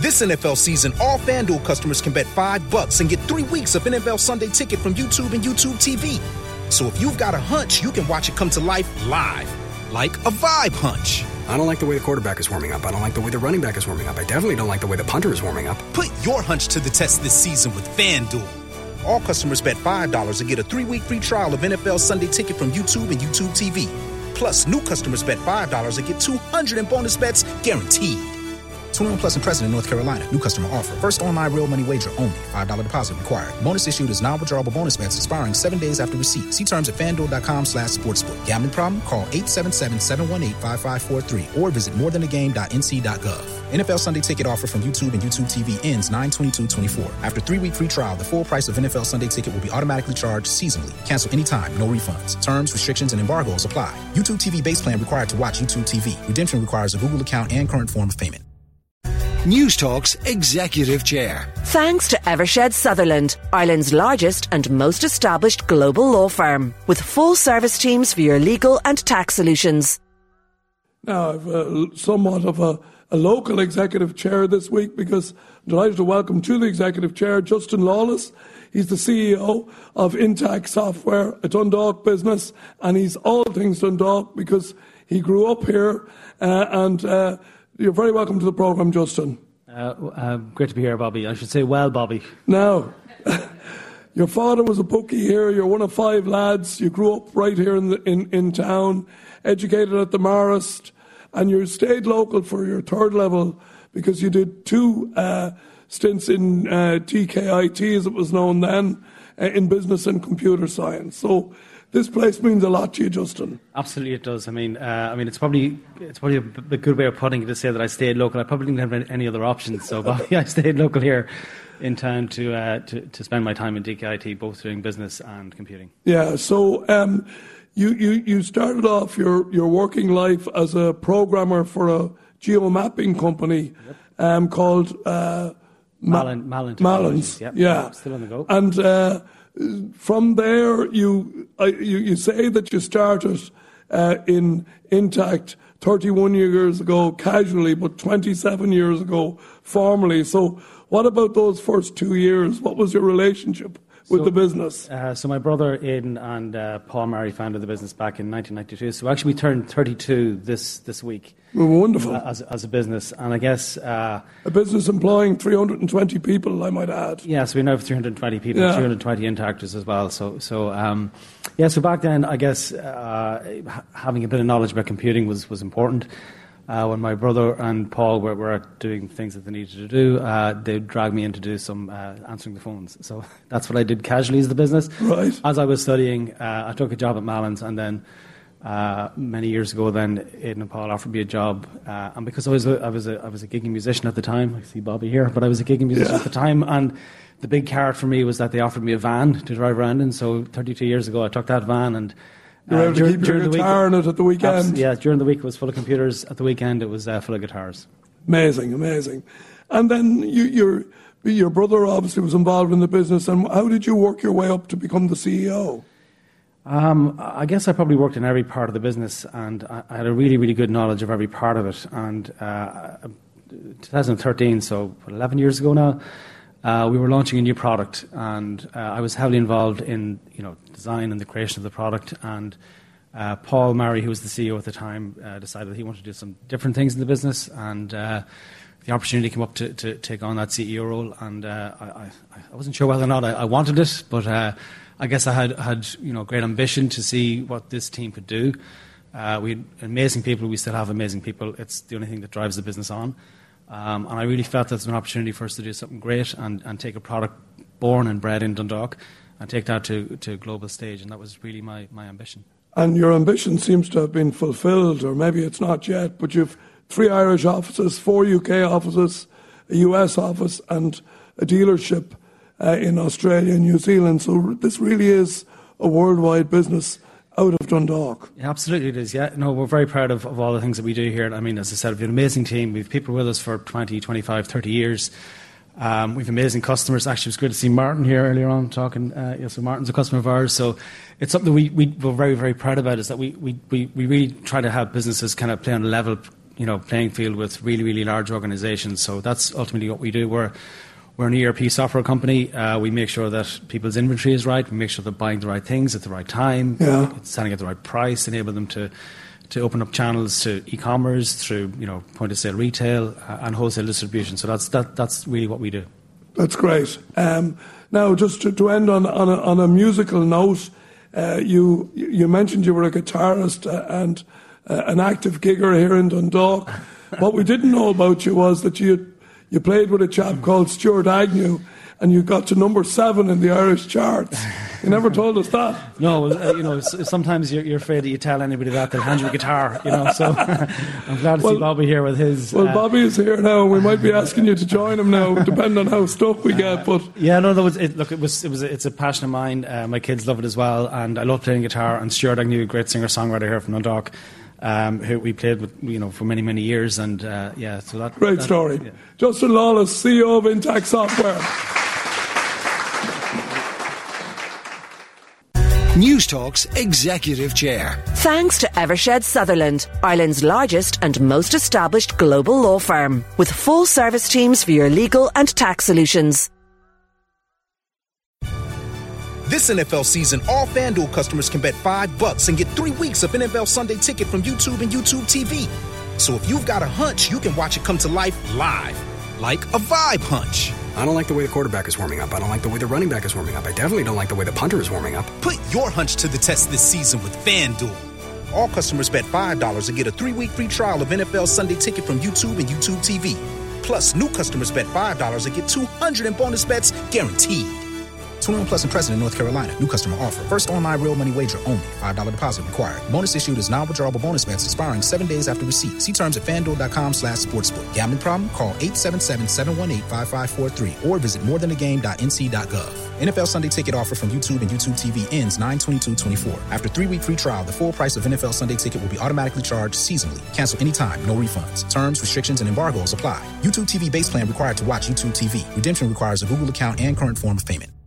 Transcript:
This NFL season, all FanDuel customers can bet $5 and get 3 weeks of NFL Sunday Ticket from YouTube and YouTube TV. So if you've got a hunch, you can watch it come to life live, like a vibe hunch. I don't like the way the quarterback is warming up. I don't like the way the running back is warming up. I definitely don't like the way the punter is warming up. Put your hunch to the test this season with FanDuel. All customers bet $5 and get a 3-week free trial of NFL Sunday Ticket from YouTube and YouTube TV. Plus, new customers bet $5 and get $200 in bonus bets guaranteed. 21 plus and present in North Carolina. New customer offer. First online real money wager only. $5 deposit required. Bonus issued as non-withdrawable bonus bets expiring 7 days after receipt. See terms at FanDuel.com/sportsbook. Gambling problem? Call 877-718-5543 or visit morethanagame.nc.gov. NFL Sunday Ticket offer from YouTube and YouTube TV ends 9/22/24. After 3-week free trial, the full price of NFL Sunday Ticket will be automatically charged seasonally. Cancel anytime. No refunds. Terms, restrictions, and embargoes apply. YouTube TV base plan required to watch YouTube TV. Redemption requires a Google account and current form of payment. Newstalk's Executive Chair. Thanks to Evershed Sutherland, Ireland's largest and most established global law firm, with full service teams for your legal and tax solutions. Now, I've somewhat of a local Executive Chair this week because I'm delighted to welcome to the Executive Chair Justin Lawless. He's the CEO of Intact Software, a Dundalk business, and he's all things Dundalk because he grew up here and you're very welcome to the programme, Justin. Great to be here, Bobby. I should say, well, Bobby. Now, your father was a bookie here. You're one of 5 lads. You grew up right here in town, educated at the Marist, and you stayed local for your 3rd level because you did 2 stints in TKIT, as it was known then, in business and computer science. So this place means a lot to you, Justin. Absolutely, it does. I mean, it's probably a good way of putting it to say that I stayed local. I probably didn't have any other options, so Bobby, I stayed local here in town to spend my time in DKIT, both doing business and computing. Yeah. So you started off your working life as a programmer for a geomapping company called Malins. Yep. Yeah. Still on the go. And from there, you say that you started in Intact 31 years ago casually, but 27 years ago formally. So what about those first 2 years? What was your relationship with the business? So my brother Aidan and Paul Murray founded the business back in 1992. So actually we turned 32 this week. Wonderful. As a business. And I guess a business employing 320 people, I might add. Yeah, so we now have 320 people, 320 Intactors as well. So back then, I guess having a bit of knowledge about computing was important. When my brother and Paul were doing things that they needed to do, they'd drag me in to do some answering the phones. So that's what I did casually as the business. Right. As I was studying, I took a job at Malins, and then many years ago, then Aidan and Paul offered me a job, and because I was a gigging musician at the time. I see Bobby here, but I was a gigging musician at the time, and the big carrot for me was that they offered me a van to drive around in. So 32 years ago, I took that van and. You were able to keep your guitar in it at the weekend? Yeah, during the week it was full of computers. At the weekend it was full of guitars. Amazing. And then your brother obviously was involved in the business. And how did you work your way up to become the CEO? I guess I probably worked in every part of the business, and I had a really, really good knowledge of every part of it. And 2013, so 11 years ago now, we were launching a new product, and I was heavily involved in design and the creation of the product. And Paul Murray, who was the CEO at the time, decided that he wanted to do some different things in the business, and the opportunity came up to take on that CEO role. And I wasn't sure whether or not I wanted it, but I guess I had great ambition to see what this team could do. We had amazing people. We still have amazing people. It's the only thing that drives the business on. And I really felt that was an opportunity for us to do something great and take a product born and bred in Dundalk and take that to a global stage. And that was really my ambition. And your ambition seems to have been fulfilled, or maybe it's not yet, but you've 3 Irish offices, 4 UK offices, a US office, and a dealership in Australia and New Zealand. So this really is a worldwide business out of Dundalk. Yeah, absolutely it is, yeah. No, we're very proud of all the things that we do here. I mean, as I said, we've an amazing team. We've people with us for 20, 25, 30 years. We've amazing customers. Actually, it was good to see Martin here earlier on talking. So Martin's a customer of ours. So it's something we're very, very proud about, is that we really try to have businesses kind of play on a level playing field with really, really large organisations. So that's ultimately what we do. We're an ERP software company. We make sure that people's inventory is right. We make sure they're buying the right things at the right time, selling at the right price, enable them to open up channels to e-commerce through point of sale retail and wholesale distribution. So that's really what we do. That's great. Now, just to end on a musical note, you mentioned you were a guitarist and an active gigger here in Dundalk. What we didn't know about you was that you played with a chap called Stuart Agnew, and you got to number 7 in the Irish charts. You never told us that. No, sometimes you're afraid that you tell anybody that they'll hand you a guitar. So I'm glad to see Bobby here with his. Well, Bobby is here now. We might be asking you to join him now, depending on how stuck we get. But it's a passion of mine. My kids love it as well, and I love playing guitar. And Stuart Agnew, a great singer-songwriter here from Dundalk, who we played with, for many, many years, and so that great story. Yeah. Justin Lawless, CEO of Intact Software. Newstalk's Executive Chair. Thanks to Evershed Sutherland, Ireland's largest and most established global law firm, with full service teams for your legal and tax solutions. This NFL season, all FanDuel customers can bet $5 and get 3 weeks of NFL Sunday Ticket from YouTube and YouTube TV. So if you've got a hunch, you can watch it come to life live, like a Vibe hunch. I don't like the way the quarterback is warming up. I don't like the way the running back is warming up. I definitely don't like the way the punter is warming up. Put your hunch to the test this season with FanDuel. All customers bet $5 and get a 3-week free trial of NFL Sunday Ticket from YouTube and YouTube TV. Plus, new customers bet $5 and get $200 in bonus bets guaranteed. 21 plus and present in North Carolina. New customer offer. First online real money wager only. $5 deposit required. Bonus issued is non-withdrawable bonus bets expiring 7 days after receipt. See terms at FanDuel.com/sportsbook. Gambling problem? Call 877-718-5543 or visit morethanagame.nc.gov. NFL Sunday Ticket offer from YouTube and YouTube TV ends 9/22/24. After 3-week free trial, the full price of NFL Sunday Ticket will be automatically charged seasonally. Cancel anytime. No refunds. Terms, restrictions, and embargoes apply. YouTube TV base plan required to watch YouTube TV. Redemption requires a Google account and current form of payment.